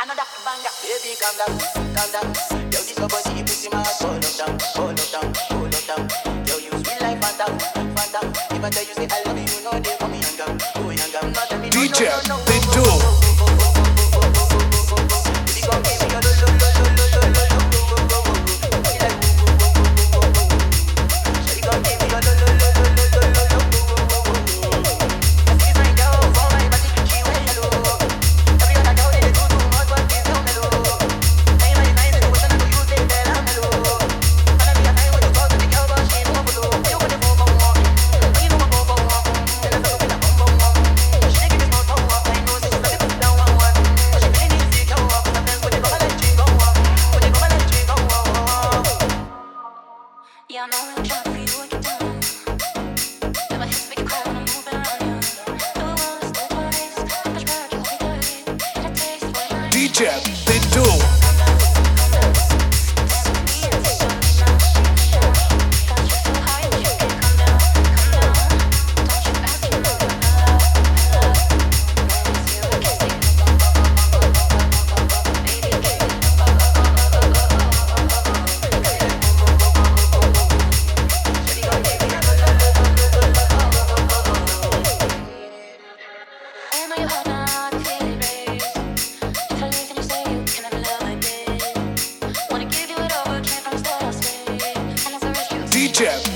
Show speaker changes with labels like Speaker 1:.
Speaker 1: Baby, calm down, calm down. Yo, this your boy, see you pussy, my soul up down, hold up down, hold up down. Yo, you sweet like phantom, phantom. If I tell you say I love you, you know they call me young girl, oh young girl. Not tell me no,
Speaker 2: DJ,
Speaker 1: no, no, no.
Speaker 2: they do.
Speaker 1: Baby, come give me your lo lo lo lo lo lo lo lo. Shawty, come give me your lo lo lo lo lo lo lo lo. Let's find out for my body, she way hello. Every other girl they do too much, but this girl mellow. Ain't my nice, the question I do you say that I'm mellow. Wanna be a time when you talk to the girl, but she ain't no follow. You want it for one, you know I'm for one. Tell her to open up one. She dey give me small talk, I know say she's a bit down one. But she feeling insecure, 'cause her friends when they come and let you go, when they come and let you go. Yeah, I know I'm trying for you, what you doing? Got my hips make it cold when I'm moving around you. Do it once, do it twice. Push back, you hold me tight. Get a taste for your life.
Speaker 2: DJ, they do. DJ.